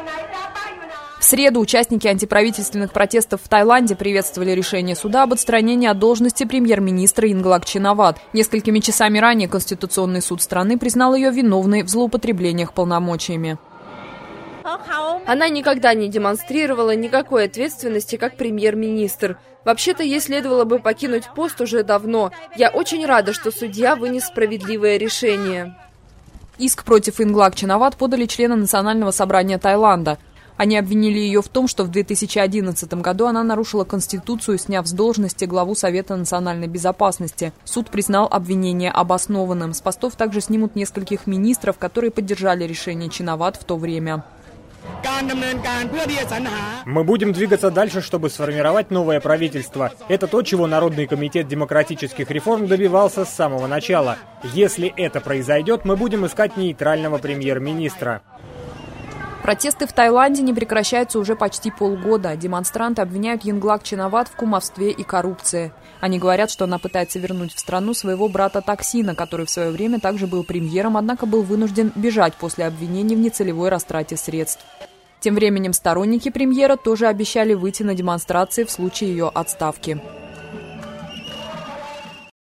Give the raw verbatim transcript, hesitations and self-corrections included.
В среду участники антиправительственных протестов в Таиланде приветствовали решение суда об отстранении от должности премьер-министра Инглак Чинават. Несколькими часами ранее Конституционный суд страны признал ее виновной в злоупотреблениях полномочиями. Она никогда не демонстрировала никакой ответственности как премьер-министр. Вообще-то ей следовало бы покинуть пост уже давно. Я очень рада, что судья вынес справедливое решение. Иск против Инглак Чинават подали члены Национального собрания Таиланда. Они обвинили ее в том, что в две тысячи одиннадцатом году она нарушила Конституцию, сняв с должности главу Совета национальной безопасности. Суд признал обвинение обоснованным. С постов также снимут нескольких министров, которые поддержали решение Чинават в то время. Мы будем двигаться дальше, чтобы сформировать новое правительство. Это то, чего Народный комитет демократических реформ добивался с самого начала. Если это произойдет, мы будем искать нейтрального премьер-министра. Протесты в Таиланде не прекращаются уже почти полгода. Демонстранты обвиняют Инглак Чинават в кумовстве и коррупции. Они говорят, что она пытается вернуть в страну своего брата Таксина, который в свое время также был премьером, однако был вынужден бежать после обвинений в нецелевой растрате средств. Тем временем сторонники премьера тоже обещали выйти на демонстрации в случае ее отставки.